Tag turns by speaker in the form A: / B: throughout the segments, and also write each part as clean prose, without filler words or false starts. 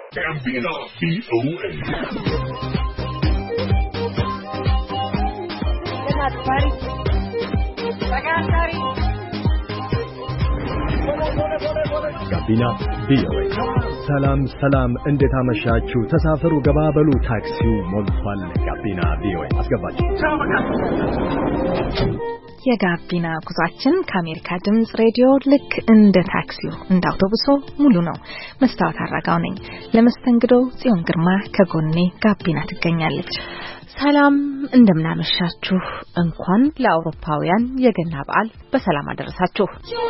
A: Gambino VOA.
B: ጋቢና ቪኦኤ ሰላም እንዴት አመሻችሁ ተሳፈሩ ገባበሉ ታክሲው ሞልቷል ጋቢና ቪኦኤ አስገባችሁ
C: የጋቢና ጉዟችን ከአሜሪካ ድምጽ ሬዲዮ ልክ እንደ ታክሲው እንደ አውቶቡሱ ሙሉ ነው መስታወት አራጋው ነኝ ለመስተንግዶ ጽዮን ግርማ ከጎኔ ጋቢና ትገኛለች ሰላም እንደምናመሻችሁ እንኳን ለአውሮፓውያን የገና በዓል በሰላም አደረሳችሁ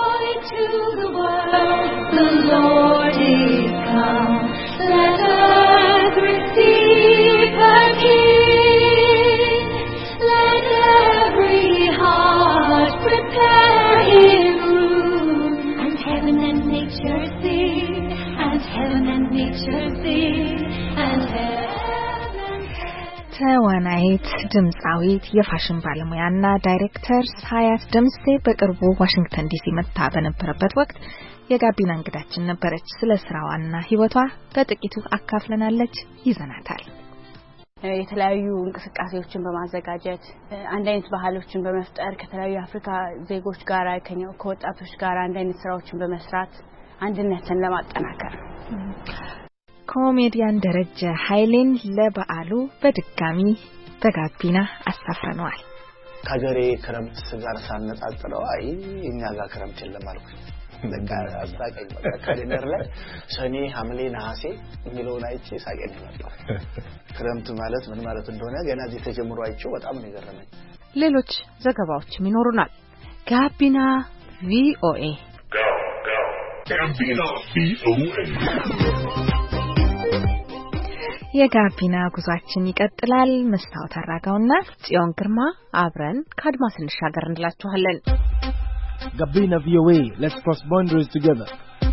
C: ተዋናይት ድምጻዊት የፋሽን ባለሙያና ዳይሬክተር ሳያት ደምሴ በቅርቡ ዋሽንግተን ዲሲ መጥታ በነበረበት ወቅት የጋቢና እንግዳችን ነበረች ስለ ስራዋና ህይወቷ በጥቂቱ አካፍለናለች ይዘናታል
D: የተለያዩ እንቅስቃሴዎችን በማዘጋጀት አንድ አይነት ባህሎችን በመፍጠር ከተለያዩ አፍሪካ ዜጎች ጋር ከወጣቶች ጋር አንድ አይነት ስራዎችን በመስራት አንድነትን ለማጠናከር
C: ኮሜዲያን ደረጀ ኃይሌን ለበዓሉ በድጋሚ በጋቢና አሳፍረነዋል
E: ከገሬ ክረምት ጋር ሳነጻጽረው አይ እኛ ጋር ክረምት የለም አልኩኝ ለካ አስታቀኝ ካሌንደር ላይ ሰኔ ሐምሌ ነሐሴ ሚሊዮን አይቼ ሳቀኝ ነበር ክረምት ማለት ምን ማለት እንደሆነ ገና እዚህ ተጀምሮ አይቼው በጣም ነው የገረመኝ
C: ሌሎች ዘገባዎችም ይኖሩናል ጋቢና ቪኦኤ
A: Gambino VOA.
C: የጋቢና ጉዟችን ይቀጥላል መስታወት አራጋውና ጽዮን ግርማ አብረን ከአድማስ እንሻገር እንላችኋለን
F: ጋቢና VOA let's cross boundaries together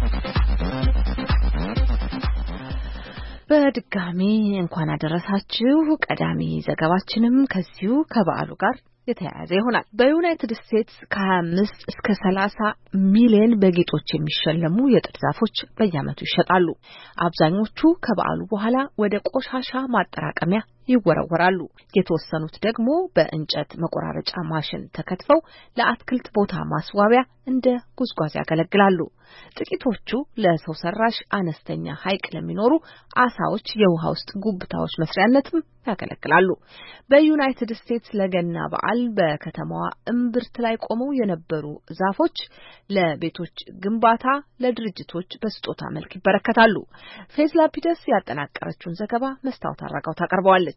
C: በድጋሚ እንኳን አደረሳችሁ ቀዳሚ ዘገባችንም ከዚሁ ከበዓሉ ጋር የተያያዘ ይሆናል በዩናይትድ ስቴትስ ከ25 እስከ 30 ሚሊዮን በጌጦች የሚሸለሙ የጥድ ዛፎች በየዓመቱ ይሸጣሉ አብዛኞቹ ከበዓሉ በኋላ ወደ ቆሻሻ ማጠራቀሚያ ይወረወራሉ የተወሰኑት ደግሞ በእንጨት መቆራረጫ ማሽን ተከትፈው ለአትክልት ቦታ ማስዋቢያ እንደ ጉዝጓዝ ያገለግላሉ ጥቂቶቹ ለሰው ሰራሽ አነስተኛ ሐይቅ ለሚኖሩ አሳዎች የውሃ ውስጥ ጉብታዎች መስሪያነትም ያገለግላሉ በዩናይትድ ስቴትስ ለገና በዓል በከተማዋ እምብርት ላይ ቆመው የነበሩ ዛፎች ለቤቶች ግንባታ ለድርጅቶች በስጦታ መልክ ይበረከታሉ ፌዝላፒደስ ያጠናቀረችውን ዘገባ መስታወት አራጋው ታቀርበዋለች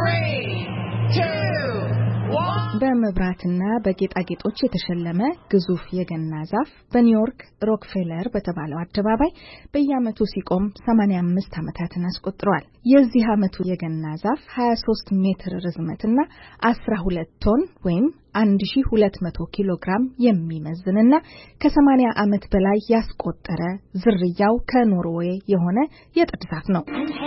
C: በመብራትና በጌጣጌጦች የተሸለመ ግዙፍ የገና ዛፍ በኒውዮርክ ሮክፌለር በተባለው አደባባይ በየዓመቱ ሲቆም 85 ዓመታትን አስቆጥሯል። የዚህ ዓመቱ የገና ዛፍ 23 ሜትር ርዝመትና 12 ቶን ወይም 1200 ኪሎ ግራም የሚመዝንና ከ80 ዓመት በላይ ያስቆጠረ ዝርያው ከኖርዌይ የሆነ የጥድ ዛፍ ነው።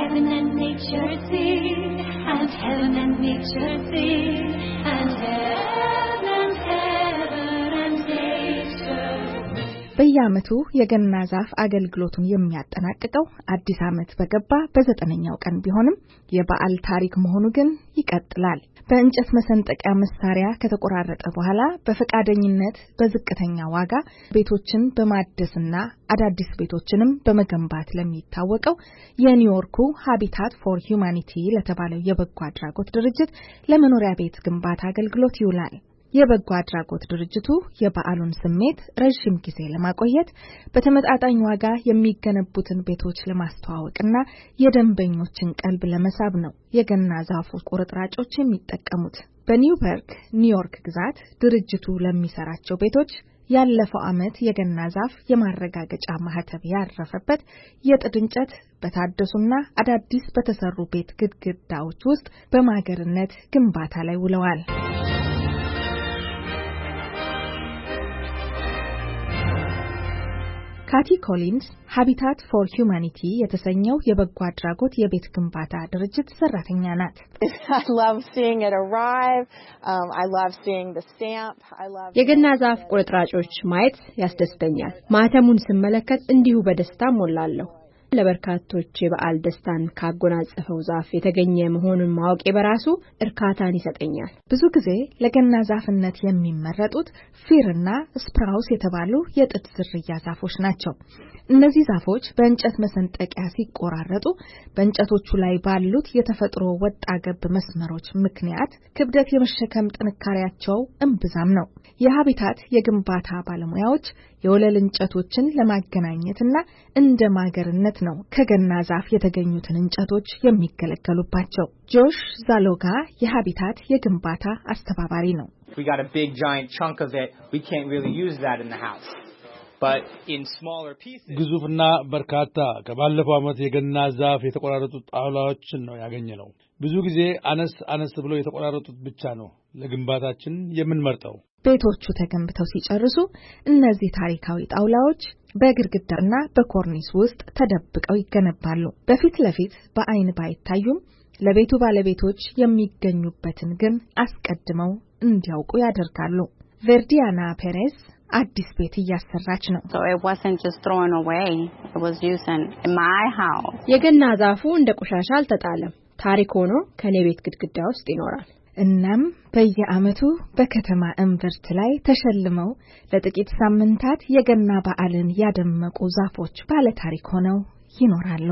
C: በየዓመቱ የገና ዛፍ አገልግሎቱን የሚያጠናቅቀው አዲስ ዓመት በገባ በ9ኛው ቀን ቢሆንም የበዓል ታሪክ መሆኑ ግን ይቀጥላል። በእንጨት መሰንጠቂያ መሳሪያ ከተቆራረጠ በኋላ በፈቃደኝነት በዝቅተኛ ዋጋ ቤቶችን በማደስና አዳዲስ ቤቶችንም በመገንባት ለሚታወቀው የኒውዮርኩ ሃቢታት ፎር ሂዩማኒቲ ለተባለው የበጎ አድራጎት ድርጅት ለመኖሪያ ቤት ግንባታ አገልግሎት ይውላል። የበጎ አድራጎት ድርጅቱ የበዓሉን ስሜት ረጅም ጊዜ ለማቆየት በተመጣጣኝ ዋጋ የሚገነቡትን ቤቶች ለማስተዋወቅና የደንበኞችን ቀልብ ለመሳብ ነው የገና ዛፉ ቁርጥራጮች የሚጠቀሙት። በኒውበርግ ኒውዮርክ ግዛት ድርጅቱ ለሚሰራቸው ቤቶች ያለፈው ዓመት የገና ዛፍ የማረጋገጫ ማህተብ ያረፈበት የጥድ እንጨት በታደሱና አዳዲስ በተሰሩ ቤት ግድግዳዎች ውስጥ በማገርነት ግንባታ ላይ ውለዋል። ካቲ ኮሊንስ ሃቢታት ፎር ሂዩማኒቲ የተሰኘው የበጎ አድራጎት የቤት ግንባታ ድርጅት ሰራተኛ ናት።
G: የገና ዛፍ ቁርጥራጮች ማየት ያስደስተኛል። ማህተሙን ስመለከት እንዲሁ በደስታ ሞላለሁ። ለበርካቶች የበዓል ደስታን ካጎናጸፈው ዛፍ የተገኘ መሆኑን ማወቄ በራሱ እርካታን ይሰጠኛል።
C: ብዙ ጊዜ ለገና ዛፍነት የሚመረጡት ፊርና ስፕራውስ የተባሉ የጥድ ዝርያ ዛፎች ናቸው። እነዚህ ዛፎች በእንጨት መሰንጠቂያ ሲቆራረጡ በእንጨቶቹ ላይ ባሉት የተፈጥሮ ወጣ ገብ መስመሮች ምክንያት ክብደት የመሸከም ጥንካሬያቸው እምብዛም ነው። የሀቢታት የግንባታ ባለሙያዎች የወለል እንጨቶችን ለማገናኘትና እንደ ማገርነት ነው ከገና ዛፍ የተገኙትን እንጨቶች የሚገለገሉባቸው። ጆሽ ዛሎጋ የሀቢታት የግንባታ አስተባባሪ ነው።
H: We got a big giant chunk of it. We can't really use that in the house. But in smaller pieces
I: ግዙፍና በርካታ ከባለፈው ዓመት የገና ዛፍ የተቆራረጡ ጣውላዎችን ነው ያገኘነው። ብዙ ጊዜ አነስ ብሎ የተቆራረጡት ብቻ ነው ለግንባታችን የምንመርጠው።
C: ቤቶቹ ተገንብተው ሲጨርሱ እነዚህ ታሪካዊ ጣውላዎች በግድግዳና በኮርኒስ ውስጥ ተደብቀው ይገነባሉ። በፊት ለፊት በአይን ባይታዩም ለቤቱ ባለቤቶች የሚገኙበትን ግን አስቀድመው እንዲያውቁ ያደርጋሉ። ቨርዲያና ፔሬዝ አዲስ ቤት እያሰራች ነው።
J: So it wasn't just thrown away. It was used in my house.
G: የገና ዛፉ እንደ ቆሻሻ አልተጣለም። ታሪክ ሆኖ ከኔ ቤት ግድግዳ ውስጥ ይኖራል።
C: እናም በየዓመቱ በከተማ እምብርት ላይ ተሸልመው ለጥቂት ሳምንታት የገና በዓልን ያደመቁ ዛፎች ባለ ታሪክ ሆነው ይኖራሉ።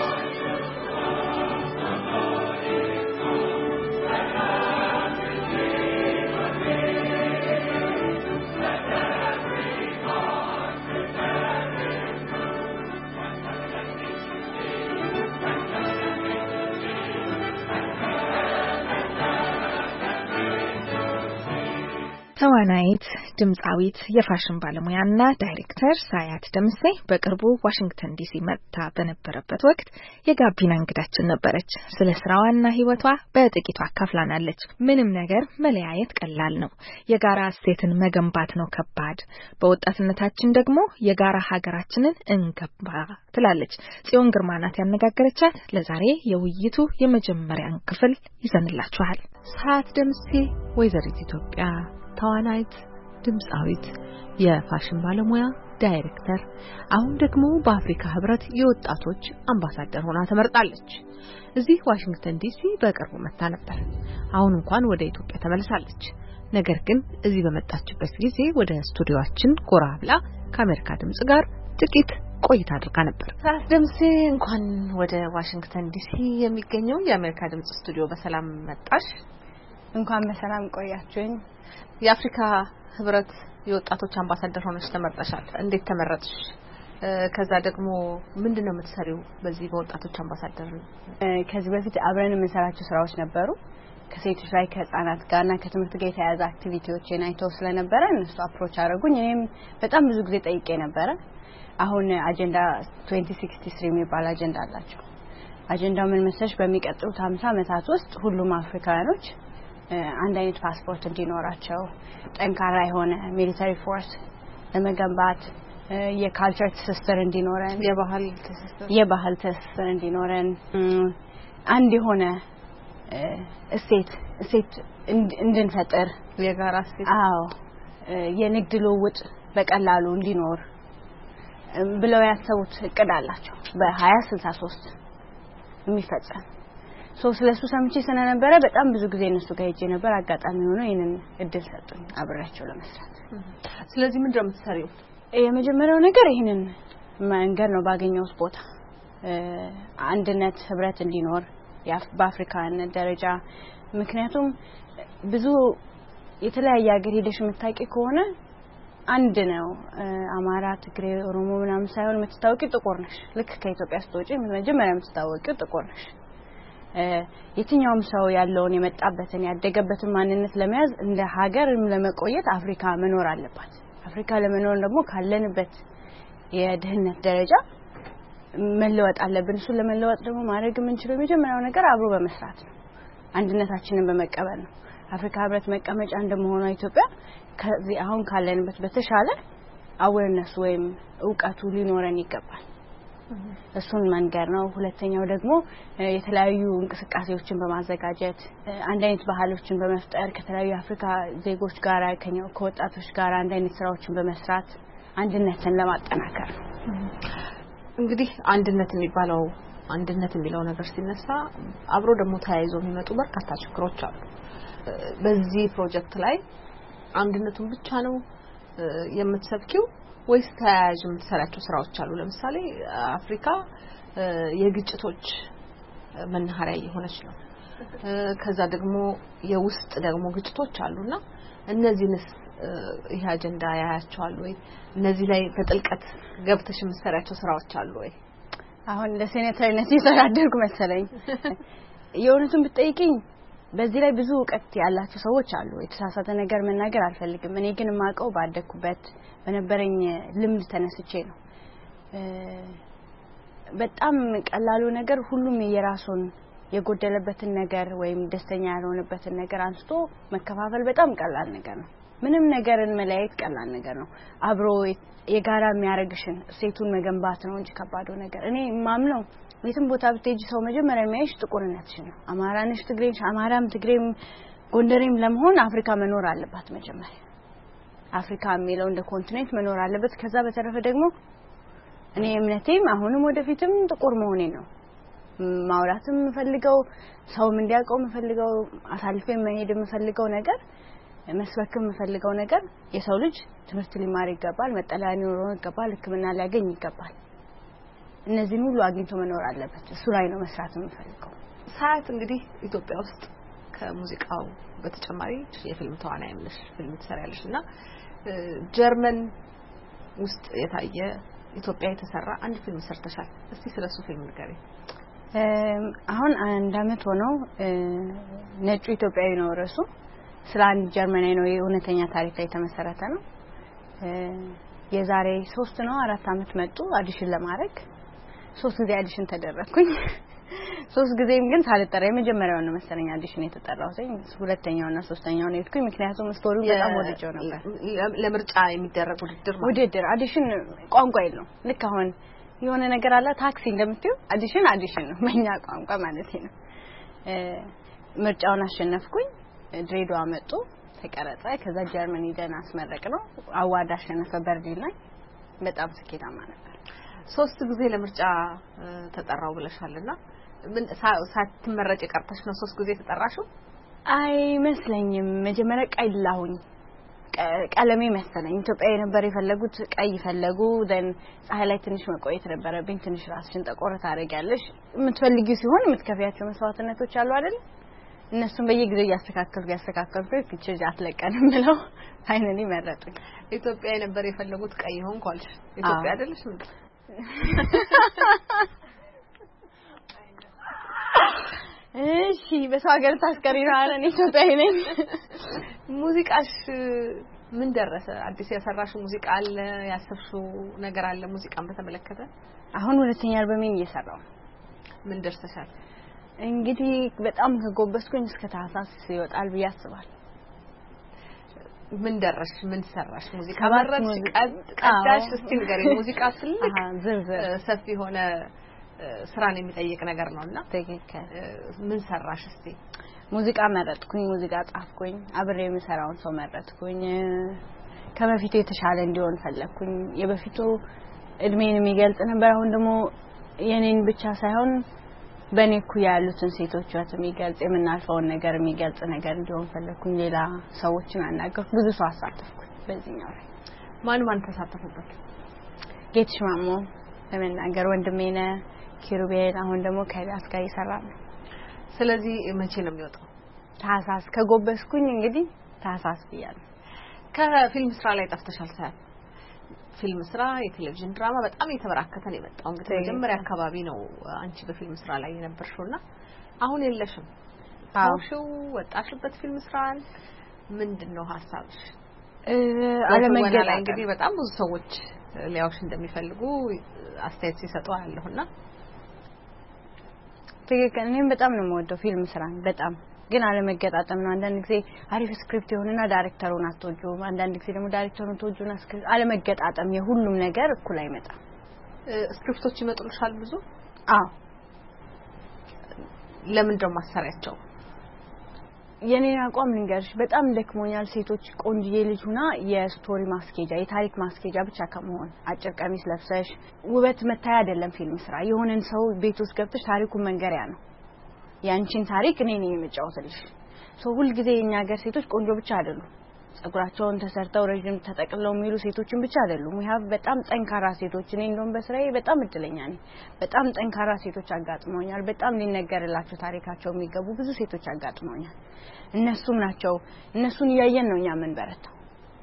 C: ተዋናይት፣ ድምጻዊት፣ የፋሽን ባለሙያና ዳይሬክተር ሳያት ደምሴ በቅርቡ ዋሽንግተን ዲሲ መጥታ በነበረበት ወቅት የጋቢና እንግዳችን ነበረች። ስለ ስራዋና ህይወቷ በጥቂቱ አካፍላናለች። ምንም ነገር መለያየት ቀላል ነው፣ የጋራ እሴትን መገንባት ነው ከባድ። በወጣትነታችን ደግሞ የጋራ ሀገራችንን እንገንባ ትላለች። ጽዮን ግርማ ናት ያነጋገረቻት። ለዛሬ የውይይቱ የመጀመሪያን ክፍል ይዘንላችኋል። ሳያት ደምሴ ወይዘሪት ኢትዮጵያ ተዋናይት፣ ድምጻዊት፣ የፋሽን ባለሙያ፣ ዳይሬክተር፣ አሁን ደግሞ በአፍሪካ ህብረት የወጣቶች አምባሳደር ሆና ተመርጣለች። እዚህ ዋሽንግተን ዲሲ በቅርቡ መጣ ነበር። አሁን እንኳን ወደ ኢትዮጵያ ተመልሳለች። ነገር ግን እዚህ በመጣችበት ጊዜ ወደ ስቱዲዮአችን ጎራ ብላ ከአሜሪካ ድምጽ ጋር ጥቂት ቆይታ አድርጋ ነበር። ሳያት ደምሴ እንኳን ወደ ዋሽንግተን ዲሲ የሚገኘው የአሜሪካ ድምጽ ስቱዲዮ በሰላም መጣሽ።
D: እንኳን በሰላም ቆያችሁኝ።
C: የአፍሪካ ህብረት የወጣቶች አምባሳደር ሆነሽ ተመርጠሻል። እንዴት ተመረጥሽ? ከዛ ደግሞ ምንድነው የምትሰሪው በዚህ በወጣቶች አምባሳደር?
D: ከዚህ በፊት አብረን የምንሰራቸው ስራዎች ነበሩ። ከሴቶች ላይ ከህፃናት ጋርና ከትምህርት ጋር የተያያዙ አክቲቪቲዎችን አይተው ስለነበረ እነሱ አፕሮች አደረጉኝ። እኔም በጣም ብዙ ጊዜ ጠይቄ ነበረ። አሁን አጀንዳ 2063 የሚባል አጀንዳ አላቸው። አጀንዳው ምን መሰለሽ? በሚቀጥሉት 50 ዓመታት ውስጥ ሁሉም አፍሪካውያኖች አንድ አይነት ፓስፖርት እንዲኖራቸው፣ ጠንካራ የሆነ ሚሊተሪ ፎርስ ለመገንባት፣ የካልቸር ትስስር እንዲኖረን፣ የባህል ትስስር እንዲኖረን፣ አንድ የሆነ እሴት እንድንፈጥር፣
C: የጋራ እሴት፣
D: የንግድ ልውውጥ በቀላሉ እንዲኖር ብለው ያሰቡት እቅድ አላቸው በ2063 የሚፈጸም። ስለሱ ሰምቼ ስለነበረ በጣም ብዙ ጊዜ እነሱ ጋር ሄጄ ነበር። አጋጣሚ ሆኖ ይሄንን እድል ሰጡኝ አብሬያቸው ለመስራት።
C: ስለዚህ ምንድነው የምትሰሪው?
D: የመጀመሪያው ነገር ይሄንን መንገድ ነው ባገኘሁት ቦታ አንድነት፣ ህብረት እንዲኖር በአፍሪካነት ደረጃ። ምክንያቱም ብዙ የተለያየ ሀገር ሄደሽ የምታውቂ ከሆነ አንድ ነው። አማራ፣ ትግሬ፣ ኦሮሞ ምናምን ሳይሆን የምትታወቂው ጥቁር ነሽ። ልክ ከኢትዮጵያ ስትወጪ መጀመሪያ የምትታወቂው ጥቁር ነሽ። የትኛውም ሰው ያለውን የመጣበትን ያደገበትን ማንነት ለመያዝ እንደ ሀገርም ለመቆየት አፍሪካ መኖር አለባት። አፍሪካ ለመኖር ደግሞ ካለንበት የድህነት ደረጃ መለወጥ አለብን። እሱን ለመለወጥ ደግሞ ማድረግ የምንችለው የመጀመሪያው ነገር አብሮ በመስራት ነው። አንድነታችንን በመቀበል ነው። አፍሪካ ህብረት መቀመጫ እንደመሆኗ ኢትዮጵያ ከዚህ አሁን ካለንበት በተሻለ አዌርነስ ወይም ዕውቀቱ ሊኖረን ይገባል። እሱን መንገር ነው። ሁለተኛው ደግሞ የተለያዩ እንቅስቃሴዎችን በማዘጋጀት አንድ አይነት ባህሎችን በመፍጠር ከተለያዩ አፍሪካ ዜጎች ጋር ከወጣቶች ጋር አንድ አይነት ስራዎችን በመስራት አንድነትን ለማጠናከር ነው።
K: እንግዲህ አንድነት የሚለው ነገር ሲነሳ አብሮ ደግሞ ተያይዞ የሚመጡ በርካታ ችግሮች አሉ። በዚህ ፕሮጀክት ላይ አንድነቱን ብቻ ነው የምትሰብኪው ወይስ ተያያዥ የምትሰራቸው ስራዎች አሉ? ለምሳሌ አፍሪካ የግጭቶች መናኸሪያ የሆነች ነው። ከዛ ደግሞ የውስጥ ደግሞ ግጭቶች አሉና እነዚህንስ ይሄ አጀንዳ ያያቸዋል ወይ? እነዚህ ላይ በጥልቀት ገብተሽ የምትሰራቸው ስራዎች አሉ ወይ?
D: አሁን ለሴኔተርነት ይሰራደርኩ መሰለኝ። የሆነቱን ብትጠይቂኝ በዚህ ላይ ብዙ እውቀት ያላቸው ሰዎች አሉ። የተሳሳተ ነገር መናገር አልፈልግም። እኔ ግን ማቀው ባደኩበት በነበረኝ ልምድ ተነስቼ ነው። በጣም ቀላሉ ነገር ሁሉም የራሱን የጎደለበትን ነገር ወይም ደስተኛ ያልሆነበትን ነገር አንስቶ መከፋፈል በጣም ቀላል ነገር ነው። ምንም ነገርን መለያየት ቀላል ነገር ነው። አብሮ የጋራ የሚያረግሽን ሴቱን መገንባት ነው እንጂ ከባዱ ነገር እኔ ማምነው የትም ቦታ ብትሄጂ ሰው መጀመሪያ የሚያይሽ ጥቁርነትሽ ነው። አማራንሽ፣ ትግሬሽ፣ አማራም ትግሬም ጎንደሬም ለመሆን አፍሪካ መኖር አለባት። መጀመሪያ አፍሪካ የሚለው እንደ ኮንቲኔንት መኖር አለበት። ከዛ በተረፈ ደግሞ እኔ እምነቴም አሁንም ወደፊትም ጥቁር መሆኔ ነው። ማውራትም ፈልገው ሰውም እንዲያውቀው ፈልገው አሳልፌ መሄድ ፈልገው ነገር መስበክም ፈልገው ነገር የሰው ልጅ ትምህርት ሊማር ይገባል፣ መጠለያ ሊኖረው ይገባል፣ ሕክምና ሊያገኝ ይገባል። እነዚህን ሁሉ አግኝቶ መኖር አለበት። እሱ ላይ ነው መስራት የምፈልገው።
K: ሰዓት እንግዲህ ኢትዮጵያ ውስጥ ከሙዚቃው በተጨማሪ የፊልም ተዋናይም ነሽ፣ ፊልም ትሰሪያለሽና ጀርመን ውስጥ የታየ ኢትዮጵያ የተሰራ አንድ ፊልም ሰርተሻል። እስቲ ስለሱ ፊልም ንገሪ።
D: አሁን አንድ አመት ሆነው ነጩ ኢትዮጵያዊ ነው ርዕሱ። ስለ አንድ ጀርመናዊ ነው የእውነተኛ ታሪክ ላይ የተመሰረተ ነው። የዛሬ 3 ነው 4 አመት መጡ አዲሽን ለማድረግ 3 ጊዜ አዲሽን ተደረኩኝ። 3 ጊዜም ግን ሳልጠራ የመጀመሪያው ነው መሰለኝ አዲሽን የተጠራሁት። ሁለተኛውና ሶስተኛው ነው የሄድኩኝ ምክንያቱም ስቶሪው በጣም ወድጄው ነበር።
K: ለምርጫ የሚደረግ
D: ውድድር አዲሽን ቋንቋ የለው። ልክ አሁን የሆነ ነገር አለ ታክሲ እንደምትዩ አዲሽን ነው በእኛ ቋንቋ ማለት ነው። ምርጫውን አሸነፍኩኝ። ድሬዳዋ መጡ ተቀረጸ። ከዛ ጀርመኒ ደና አስመረቅ ነው አዋርድ አሸነፈ በርሊን ላይ። በጣም ስኬታማ ነበር።
K: 3 ጊዜ ለምርጫ ተጠራው ብለሻልና ምን ሳትመረጭ ቀርተሽ ነው 3 ጊዜ ተጠራሽው?
D: አይመስለኝም። መጀመሪያ ቀይላሁኝ ቀለሜ መሰለኝ ኢትዮጵያዊ ነበር የፈለጉት ቀይ ፈለጉ። then ፀሐይ ላይ ትንሽ መቆየት ነበረብኝ። ትንሽ ራስሽን ጠቆር ታረጋለሽ። የምትፈልጊው ሲሆን የምትከፍያቸው መስዋዕትነቶች አሉ አይደል? እነሱን በየጊዜው ያስተካከልኩ እቺ አትለቀንም ብለው ፋይናሊ መረጡኝ።
K: ኢትዮጵያዊ ነበር የፈለጉት ቀይ ሆንኩ አልሽ። ኢትዮጵያ አይደለሽ ምን?
D: እሺ በሰው ሀገር ታስቀሪና አለን ኢትዮጵያዊ ነኝ።
K: ሙዚቃሽ ምን ደረሰ? አዲስ ያሰራሽው ሙዚቃ አለ? ያሰብሽው ነገር አለ ሙዚቃን በተመለከተ?
D: አሁን ሁለተኛ አልበሜን እየሰራው።
K: ምን ደርሰሻል?
D: እንግዲህ በጣም ከጎበስኩኝ እስከ ታህሳስ ይወጣል ብዬ አስባለሁ።
K: ምን ደረሽ? ምን ሰራሽ? ሙዚቃ መረጥሽ? ቀዳሽ? እስቲ ንገሪ። ሙዚቃ ትልቅ
D: ዝርዝር
K: ሰፊ ሆነ ስራን የሚጠይቅ ነገር ነውና
D: ትክክል።
K: ምን ሰራሽ? እስቲ
D: ሙዚቃ መረጥኩኝ፣ ሙዚቃ ጻፍኩኝ፣ አብሬ የምሰራውን ሰው መረጥኩኝ። ከበፊቱ የተሻለ እንዲሆን ፈለኩኝ። የበፊቱ እድሜን የሚገልጽ ነበር። አሁን ደግሞ የኔን ብቻ ሳይሆን በኔ ኩያ ያሉትን ሴቶች ወት የሚገልጽ የምናልፈውን ነገር የሚገልጽ ነገር እንዲሆን ፈለኩኝ። ሌላ ሰዎችን አናገርኩ፣ ብዙ ሰው አሳተፍኩ። በዚህኛው ላይ
K: ማን ተሳተፈበት?
D: ጌትሽ ማሞ ለመናገር ወንድሜነ ኪሩቤል፣ አሁን ደግሞ ከዳስ ጋር ይሰራል።
K: ስለዚህ መቼ ነው የሚወጣው?
D: ታህሳስ ከጎበስኩኝ እንግዲህ ታህሳስ ብያለሁ።
K: ከፊልም ስራ ላይ ጠፍተሻል ሳይሆን ፊልም ስራ የቴሌቪዥን ድራማ በጣም እየተበራከተ ነው የመጣው። እንግዲህ መጀመሪያ አካባቢ ነው አንቺ በፊልም ስራ ላይ የነበርሽውና አሁን የለሽም። አውሽው ወጣሽበት ፊልም ስራን ምንድነው ሐሳብሽ? አለመገናኘት እንግዲህ በጣም ብዙ ሰዎች ሊያውሽ እንደሚፈልጉ አስተያየት ሲሰጡ አያለሁና
D: ትክክል። እኔም በጣም ነው የምወደው ፊልም ስራን በጣም ግን አለመገጣጠም ነው። አንዳንድ ጊዜ አሪፍ ስክሪፕት ይሆንና ዳይሬክተሩን አትወጂውም፣ አንዳንድ ጊዜ ደግሞ ዳይሬክተሩን ተወጂውና ስክሪፕት አለመገጣጠም የሁሉም ነገር እኩል አይመጣም።
K: ስክሪፕቶች ይመጡልሻል ብዙ?
D: አዎ።
K: ለምን ደግሞ ማሰሪያቸው?
D: የኔን አቋም ልንገርሽ በጣም ደክሞኛል ሴቶች ቆንጆዬ ልጅ ሆና የስቶሪ ማስኬጃ የታሪክ ማስኬጃ ብቻ ከመሆን አጭር ቀሚስ ለብሰሽ ውበት መታያ አይደለም ፊልም ስራ የሆነን ሰው ቤት ውስጥ ገብተሽ ታሪኩን መንገሪያ ነው ያንቺን ታሪክ እኔ ነኝ የምጫወትልሽ ሰው ሁሉ ጊዜ የኛ ሀገር ሴቶች ቆንጆ ብቻ አይደሉም ጸጉራቸውን ተሰርተው ረጅም ተጠቅልለው የሚሉ ሴቶችን ብቻ አይደሉም we have በጣም ጠንካራ ሴቶች እኔ እንደውም በስራዬ በጣም እድለኛ ነኝ በጣም ጠንካራ ሴቶች አጋጥመውኛል በጣም ሊነገርላቸው ታሪካቸው የሚገቡ ብዙ ሴቶች አጋጥመውኛል እነሱም ናቸው እነሱን ያየን ነው እኛ ምን በረታው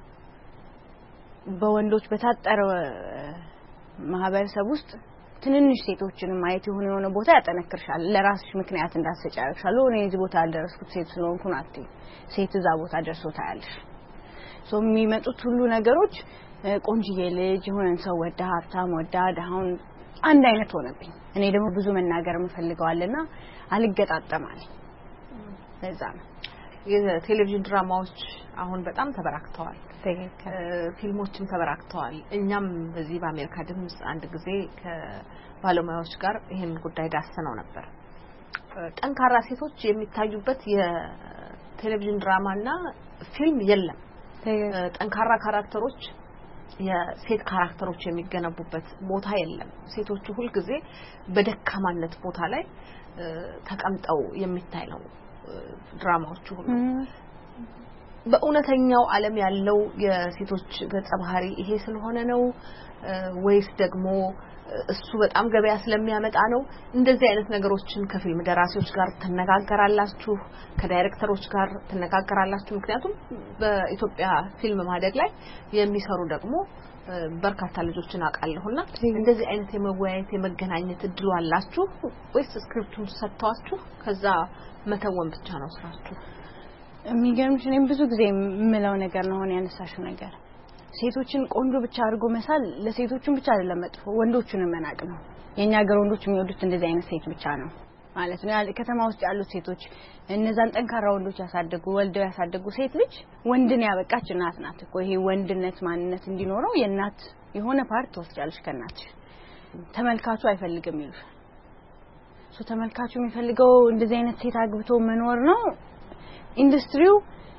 D: በወንዶች በታጠረ ማህበረሰብ ውስጥ ትንንሽ ሴቶችን ማየት የሆነ ቦታ ያጠነክርሻል ለራስሽ ምክንያት እንዳትሰጫለሽ እኔ እዚህ ቦታ ያደረስኩት ሴት ስለሆንኩ ናት ሴት እዛ ቦታ ደርሶ ታያለሽ ሶ የሚመጡት ሁሉ ነገሮች ቆንጆዬ ልጅ የሆነን ሰው ወዳ ሀብታም ወዳ ደሃውን አንድ አይነት ሆነብኝ እኔ ደግሞ ብዙ መናገር ምፈልገዋልና አልገጣጠማለኝ ለዛ ነው
K: የቴሌቪዥን ድራማዎች አሁን በጣም ተበራክተዋል ፊልሞችም ተበራክተዋል እኛም በዚህ በአሜሪካ ድምጽ አንድ ጊዜ ከባለሙያዎች ጋር ይሄን ጉዳይ ዳሰነው ነበር ጠንካራ ሴቶች የሚታዩበት የቴሌቪዥን ድራማና ፊልም የለም ጠንካራ ካራክተሮች የሴት ካራክተሮች የሚገነቡበት ቦታ የለም ሴቶቹ ሁሉ ጊዜ በደካማነት ቦታ ላይ ተቀምጠው የሚታይ ነው ድራማዎቹ ሁሉ በእውነተኛው ዓለም ያለው የሴቶች ገጸ ባህሪ ይሄ ስለሆነ ነው ወይስ ደግሞ እሱ በጣም ገበያ ስለሚያመጣ ነው እንደዚህ አይነት ነገሮችን ከፊልም ደራሲዎች ጋር ተነጋገራላችሁ ከዳይሬክተሮች ጋር ተነጋገራላችሁ ምክንያቱም በኢትዮጵያ ፊልም ማደግ ላይ የሚሰሩ ደግሞ በርካታ ልጆችን አቃለሁና እንደዚህ አይነት የመወያየት የመገናኘት እድሉ አላችሁ ወይስ ስክሪፕቱን ሰጥታችሁ ከዛ መተወን ብቻ ነው ስራችሁ
D: የሚገርምሽ እኔም ብዙ ጊዜ የምለው ነገር ነው ሆነ ያነሳሽው ነገር ሴቶችን ቆንጆ ብቻ አድርጎ መሳል ለሴቶቹም ብቻ አይደለም መጥፎ ወንዶቹንም መናቅ ነው የኛ ሀገር ወንዶች የሚወዱት እንደዚህ አይነት ሴት ብቻ ነው ማለት ነው ከተማ ውስጥ ያሉት ሴቶች እነዛን ጠንካራ ወንዶች ያሳደጉ ወልደው ያሳደጉ ሴት ልጅ ወንድን ያበቃች እናት ናት እኮ ይሄ ወንድነት ማንነት እንዲኖረው የእናት የሆነ ፓርት ወስጃለሽ ከናት ተመልካቹ አይፈልግም ይሉሽ ተመልካቹ የሚፈልገው እንደዚህ አይነት ሴት አግብቶ መኖር ነው ኢንዱስትሪው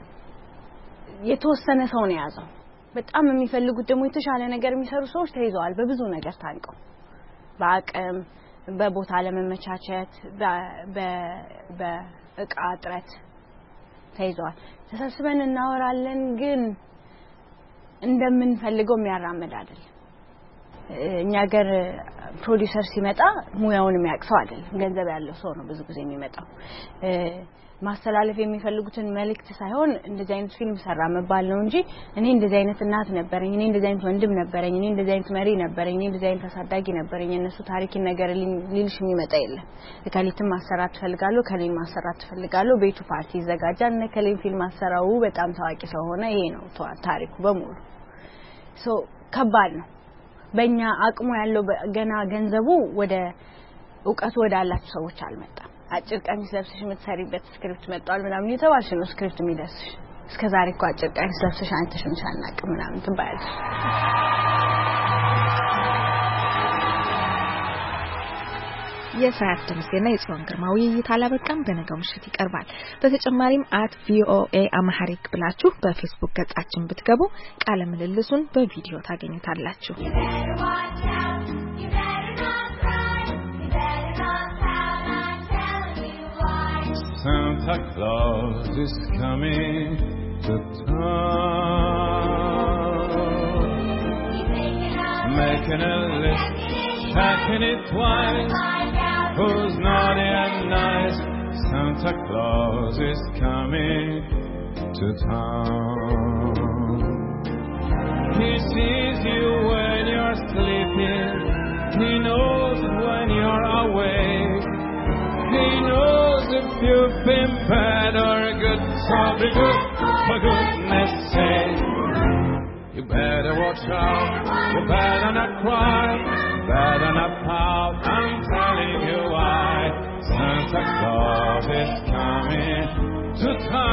D: የተወሰነ ሰው ነው ያዘው በጣም የሚፈልጉት ደግሞ የተሻለ ነገር የሚሰሩ ሰዎች ተይዘዋል በብዙ ነገር ታንቀው በአቅም በቦታ ለመመቻቸት በእቃ ጥረት ተይዘዋል ተሰብስበን እናወራለን ግን እንደምንፈልገው የሚያራመድ አይደል እኛ ሀገር ፕሮዲዩሰር ሲመጣ ሙያውን የሚያቅሰው አይደል ገንዘብ ያለው ሰው ነው ብዙ ጊዜ የሚመጣው ማስተላለፍ የሚፈልጉትን መልእክት ሳይሆን እንደዚህ አይነት ፊልም ሰራ መባል ነው እንጂ እኔ እንደዚህ አይነት እናት ነበርኝ እኔ እንደዚህ አይነት ወንድም ነበርኝ እኔ እንደዚህ አይነት መሪ ነበርኝ እኔ እንደዚህ አይነት አሳዳጊ ነበርኝ እነሱ ታሪክን ነገር ሊልሽ የሚመጣ የለም ከሊትም ማሰራት ፈልጋለሁ ከሌም ማሰራት ፈልጋለሁ ቤቱ ፓርቲ ይዘጋጃል እና ከሌም ፊልም አሰራው በጣም ታዋቂ ሰው ሆነ ይሄ ነው ታሪኩ በሙሉ ከባድ ነው በእኛ አቅሙ ያለው ገና ገንዘቡ ወደ ዕውቀቱ ወደ አላችሁ ሰዎች አልመጣም አጭር ቀሚስ ለብሰሽ የምትሰሪበት ስክሪፕት መጣል ምናምን የተባልሽ ነው ስክሪፕት የሚደርስሽ እስከዛሬ እኮ አጭር ቀሚስ ለብሰሽ አንተሽ ምንሻናቅ ምናምን ትባያለሽ
C: የሰዓት ደምሴና የጽዮን ግርማ ውይይት አላበቃም በነገው ምሽት ይቀርባል በተጨማሪም @voa amharic ብላችሁ በፌስቡክ ገጻችን ብትገቡ ቃለ ምልልሱን በቪዲዮ ታገኙታላችሁ
L: Santa Claus is coming to town making a list checking it twice who's naughty and nice Santa Claus is coming to town he sees you when you're sleeping he knows when you're awake he knows if you've been bad or good so be good for goodness sake you better watch out you better not cry better not pout I'm telling you why Santa Claus is coming to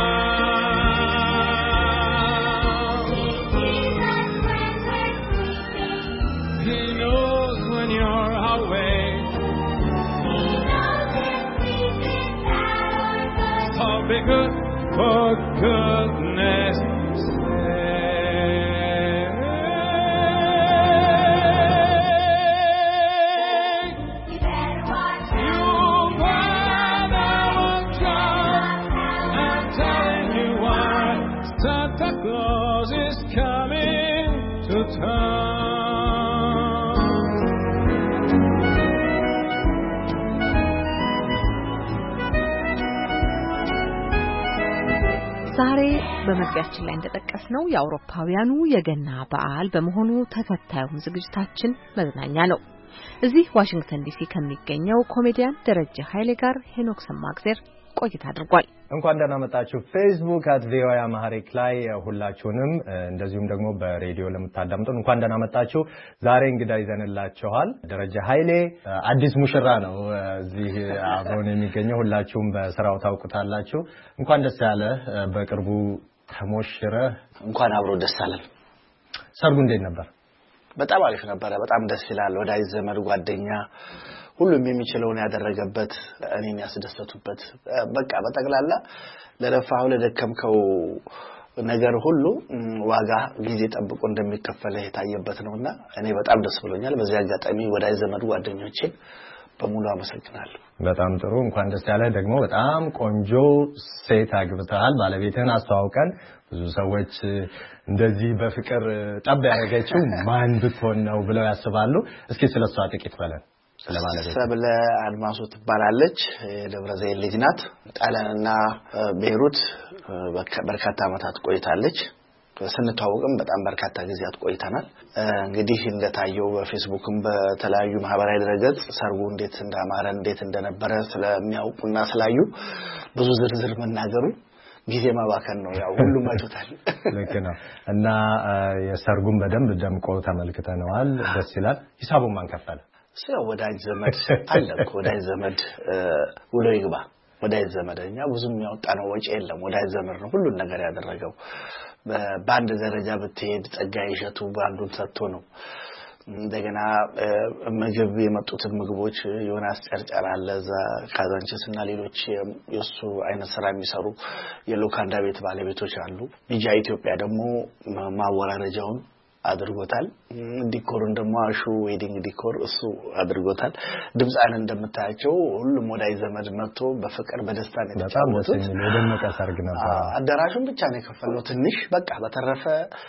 L: town he knows when you're awake be good for goodness sake. Santa Claus is coming to town.
K: ዛሬ በመግቢያችን ላይ እንደተጠቀስነው የአውሮፓውያኑ የገና በዓል በመሆኑ ተከታዩም ዝግጅታችን መዝናኛ ነው። እዚህ ዋሽንግተን ዲሲ ከሚገኘው ኮሜዲያን ደረጀ ኃይሌ ጋር ሄኖክ ሰማግዜር ቆይታ አድርጓል።
B: እንኳን ደህና መጣችሁ ፌስቡክ @VOA አማሪክ ላይ ሁላችሁንም እንደዚሁም ደግሞ በሬዲዮ ለምታዳምጡን እንኳን ደህና መጣችሁ። ዛሬ እንግዳ ይዘንላችኋል። ደረጀ ኃይሌ አዲስ ሙሽራ ነው እዚህ አብሮን የሚገኘው። ሁላችሁም በስራው ታውቁታላችሁ። እንኳን ደስ ያለ በቅርቡ ተሞሽረ
E: እንኳን አብሮ ደስ አለን።
B: ሰርጉ እንዴት ነበር?
E: በጣም አሪፍ ነበር። በጣም ደስ ይላል። ወዳጅ ዘመድ ጓደኛ ሁሉም የሚችለውን ያደረገበት እኔን ያስደሰቱበት በቃ በጠቅላላ ለለፋው ለደከምከው ነገር ሁሉ ዋጋ ጊዜ ጠብቆ እንደሚከፈል የታየበት ነውና እኔ በጣም ደስ ብሎኛል። በዚህ አጋጣሚ ወዳጅ ዘመድ ጓደኞቼን በሙሉ አመሰግናለሁ።
B: በጣም ጥሩ እንኳን ደስ ያለ። ደግሞ በጣም ቆንጆ ሴት አግብተሃል። ባለቤትህን አስተዋውቀን። ብዙ ሰዎች እንደዚህ በፍቅር ጠብ ያደረገችው ማን ብትሆን ነው ብለው ያስባሉ። እስኪ ስለሷ ጥቂት በለን።
E: ሰብለ አድማሱ ትባላለች። የደብረ ዘይት ልጅ ናት። ጣሊያንና ቤይሩት በርካታ ዓመታት ቆይታለች። ስንተዋወቅም በጣም በርካታ ጊዜያት ቆይተናል። እንግዲህ እንደታየው በፌስቡክም በተለያዩ ማህበራዊ ድረገጽ ሰርጉ እንዴት እንዳማረ እንዴት እንደነበረ ስለሚያውቁና ስላዩ ብዙ ዝርዝር መናገሩ ጊዜ ማባከን ነው። ያው ሁሉም አይቶታል።
B: ልክ ነው። እና የሰርጉን በደንብ ደምቆ ተመልክተነዋል። ደስ ይላል። ሂሳቡን ማን ከፈለ?
E: ሰው ወዳጅ ዘመድ አለ። ወዳጅ ዘመድ ውሎ ይግባ። ወዳጅ ዘመደኛ ብዙም ያወጣነው ወጪ የለም። ወዳጅ ዘመድ ነው ሁሉን ነገር ያደረገው። በአንድ ደረጃ ብትሄድ ጸጋይ እሸቱ ባንዱን ሰጥቶ ነው። እንደገና ምግብ የመጡትን ምግቦች ዮናስ ጨርጨር አለ እዛ ካዛንቺስና ሌሎች የሱ አይነት ስራ የሚሰሩ የሎካንዳ ቤት ባለቤቶች አሉ። ቢጃ ኢትዮጵያ ደግሞ ማወራረጃውን አድርጎታል። ዲኮሩን ደግሞ አሹ ዌዲንግ ዲኮር እሱ አድርጎታል። ድምጻን እንደምታያቸው ሁሉም ወዳጅ ዘመድ መጥቶ በፍቅር በደስታ ነው የተጫወቱት።
B: የደመቀ ሰርግ ነበር።
E: አዳራሹን ብቻ ነው የከፈለው ትንሽ በቃ። በተረፈ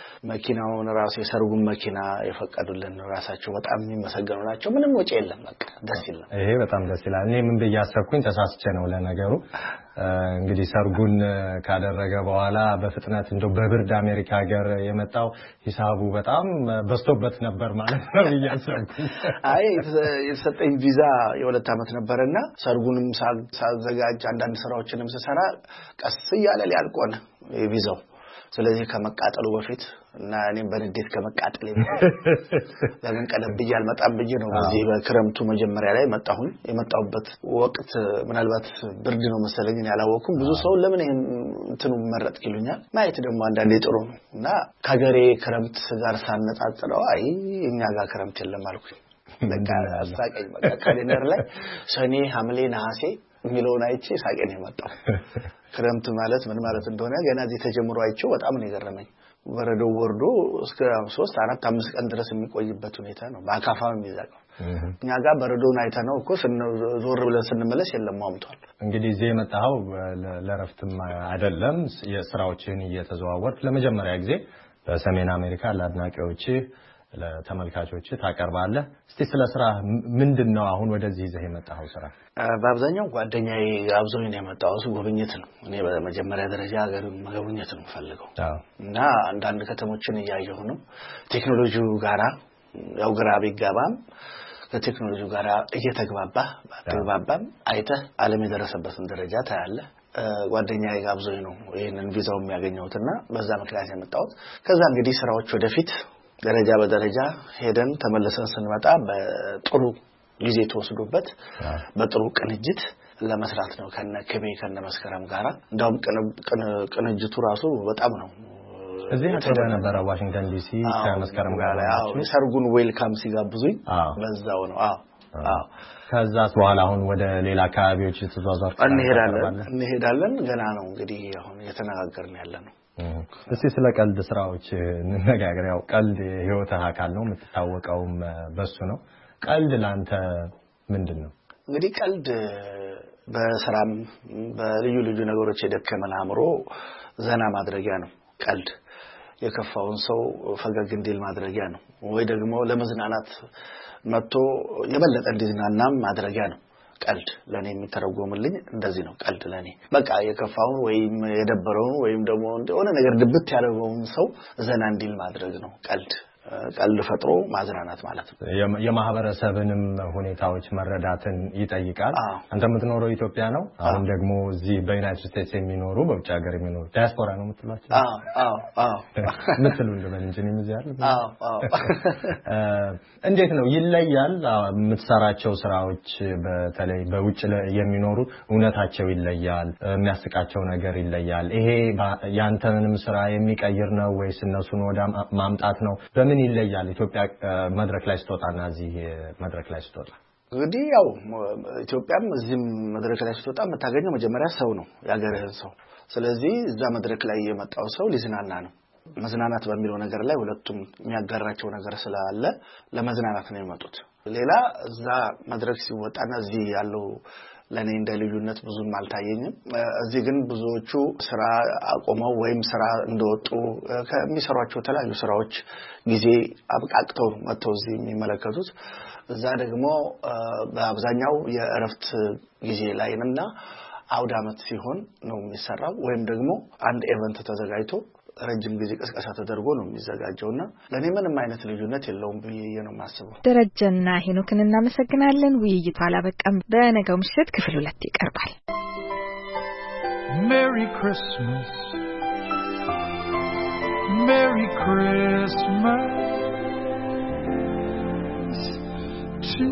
E: መኪናውን ራሱ የሰርጉን መኪና የፈቀዱልን ራሳቸው በጣም የሚመሰገኑ ናቸው። ምንም ወጪ የለም። በቃ ደስ ይላል።
B: ይሄ በጣም ደስ ይላል። እኔ ምን በያሰብኩኝ ተሳስቼ ነው ለነገሩ። እንግዲህ ሰርጉን ካደረገ በኋላ በፍጥነት እንደው በብርድ አሜሪካ ሀገር የመጣው ሂሳቡ በጣም በስቶበት ነበር ማለት ነው እያሰብኩኝ።
E: አይ የተሰጠኝ ቪዛ የ2 አመት ነበርና ሰርጉንም ሳዘጋጅ አንዳንድ ስራዎችንም ስሰራ ቀስ እያለ ሊያልቆን ቪዛው። ስለዚህ ከመቃጠሉ በፊት እና እኔም በንዴት ከመቃጠል ለምን ቀደም ብያል መጣም ብዬ ነው በዚህ በክረምቱ መጀመሪያ ላይ መጣሁኝ። የመጣሁበት ወቅት ምናልባት ብርድ ነው መሰለኝ ያላወኩም። ብዙ ሰው ለምን ይሄን እንትኑ መረጥ ይሉኛል። ማየት ደግሞ አንዳንዴ ጥሩ ነው እና ከገሬ ክረምት ጋር ሳነጻጽረው አይ እኛ ጋር ክረምት የለም አልኩኝ። በቃ አሳቀኝ። በቃ ካሌንደር ላይ ሰኔ ሐምሌ ነሐሴ ሚሊዮን አይቼ ሳቀኝ የመጣው። ክረምት ማለት ምን ማለት እንደሆነ ገና እዚህ ተጀምሮ አይቼው በጣም ነው የገረመኝ። በረዶው ወርዶ እስከ 3 4 5 ቀን ድረስ የሚቆይበት ሁኔታ ነው። በአካፋው የሚዘጋው እኛ ጋር በረዶውን አይተነው እኮ ዞር ብለን ስንመለስ የለም ማምቷል።
B: እንግዲህ እዚህ የመጣው ለረፍትም አይደለም። የስራዎችን እየተዘዋወርክ ለመጀመሪያ ጊዜ በሰሜን አሜሪካ ለአድናቂዎች ለተመልካቾች ታቀርባለህ። እስቲ ስለ ስራ ምንድነው አሁን ወደዚህ ይዘህ የመጣው ስራ?
E: በአብዛኛው ጓደኛዬ አብዞኝ ነው የመጣው። እሱ ጉብኝት ነው። እኔ በመጀመሪያ ደረጃ ሀገርን መጎብኘት ነው ፈልገው እና አንዳንድ ከተሞችን እያየሁ ነው። ቴክኖሎጂው ጋራ ያው ግራ ቢጋባም ከቴክኖሎጂው ጋራ እየተግባባም አይተህ ዓለም የደረሰበትን ደረጃ ታያለህ። ጓደኛዬ ጋብዞኝ ነው ይሄንን ቪዛው የሚያገኘውትና በዛ ምክንያት የመጣሁት። ከዛ እንግዲህ ስራዎች ወደፊት ደረጃ በደረጃ ሄደን ተመልሰን ስንመጣ በጥሩ ጊዜ ተወስዶበት በጥሩ ቅንጅት ለመስራት ነው ከነ መስከረም ጋራ። እንደውም ቅንጅቱ ራሱ በጣም ነው።
B: እዚህ ነበር ዋሽንግተን ዲሲ ከመስከረም ጋር
E: ሰርጉን ዌልካም ሲጋብዙኝ በዛው ነው።
B: ከዛስ በኋላ አሁን ወደ ሌላ አካባቢዎች ተዟዟርኩ
E: እንሄዳለን ገና ነው እንግዲህ አሁን የተነጋገርን ያለነው
B: እስቲ ስለ ቀልድ ስራዎች እንነጋገር ያው ቀልድ ህይወትህ አካል ነው የምትታወቀውም በሱ ነው ቀልድ ላንተ ምንድነው
E: እንግዲህ ቀልድ በስራም በልዩ ልዩ ነገሮች የደከመን አእምሮ ዘና ማድረጊያ ነው ቀልድ የከፋውን ሰው ፈገግ እንዲል ማድረጊያ ነው ወይ ደግሞ ለመዝናናት መጥቶ የበለጠ እንዲዝናናም ማድረጊያ ነው ቀልድ ለኔ የሚተረጎምልኝ እንደዚህ ነው ቀልድ ለኔ በቃ የከፋውን ወይም የደበረውን ወይም ደግሞ እንደሆነ ነገር ድብት ያለውን ሰው ዘና እንዲል ማድረግ ነው ቀልድ ፈጥሮ ማዝናናት ማለት ነው
B: የማህበረሰብንም ሁኔታዎች መረዳትን ይጠይቃል አንተ የምትኖረው ኢትዮጵያ ነው አሁን ደግሞ እዚህ በዩናይትድ ስቴትስ የሚኖሩ በውጭ ሀገር የሚኖሩ ዲያስፖራ ነው የምትሏቸው ምትሉ እንደምን እንጂ ነው እንዴት ነው ይለያል የምትሰራቸው ስራዎች በተለይ በውጭ የሚኖሩ እውነታቸው ይለያል የሚያስቃቸው ነገር ይለያል ይሄ ያንተንም ስራ የሚቀይር ነው ወይስ እነሱን ወደ ማምጣት ነው በምን ይለያል ኢትዮጵያ መድረክ ላይ ስትወጣና እዚህ መድረክ ላይ ስትወጣ
E: እንግዲህ ያው ኢትዮጵያም እዚህም መድረክ ላይ ስትወጣ የምታገኘው መጀመሪያ ሰው ነው ያገርህን ሰው ስለዚህ እዛ መድረክ ላይ የመጣው ሰው ሊዝናና ነው መዝናናት በሚለው ነገር ላይ ሁለቱም የሚያጋራቸው ነገር ስላለ ለመዝናናት ነው የመጡት ሌላ እዛ መድረክ ሲወጣና እዚህ ያለው ለኔ እንደ ልዩነት ብዙም አልታየኝም እዚህ ግን ብዙዎቹ ስራ አቆመው ወይም ስራ እንደወጡ ከሚሰሯቸው ተለያዩ ስራዎች ጊዜ አብቃቅተው መጥተው እዚህ የሚመለከቱት እዛ ደግሞ በአብዛኛው የእረፍት ጊዜ ላይና አውድ አመት ሲሆን ነው የሚሰራው ወይም ደግሞ አንድ ኢቨንት ተዘጋጅቶ ረጅም ጊዜ ቀስቀሳ ተደርጎ ነው የሚዘጋጀውና ለኔ ምንም አይነት ልዩነት የለውም ብዬ ነው ማስበው
C: ደረጀና ሄኖክን እናመሰግናለን ውይይቱ አላበቃም በነገው ምሽት ክፍል 2 ይቀርባል
L: Merry Christmas Merry Christmas to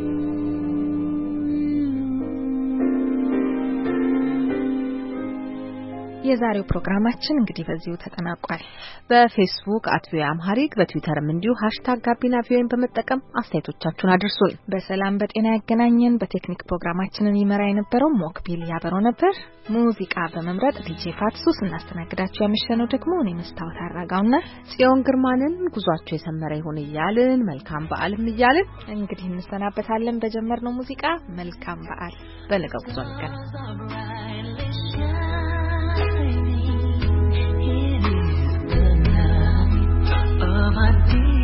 C: የዛሬው ፕሮግራማችን እንግዲህ በዚሁ ተጠናቋል በፌስቡክ @viamharik በትዊተርም እንዲሁ #gabinavion በመጠቀም አስተያየቶቻችሁን አድርሱን በሰላም በጤና ያገናኘን በቴክኒክ ፕሮግራማችንን ይመራ የነበረው ሞክቢል ያበረው ነበር ሙዚቃ በመምረጥ ዲጄ ፋትሱስ እናስተናግዳችሁ ያመሸነው ደግሞ እኔ መስታወት አራጋውና ጽዮን ግርማንን ጉዟችሁ የሰመረ ይሁን ይያልን መልካም በዓልም ይያልን እንግዲህ እንሰናበታለን በጀመርነው ሙዚቃ መልካም በዓል በነገው ጉዞ of a deep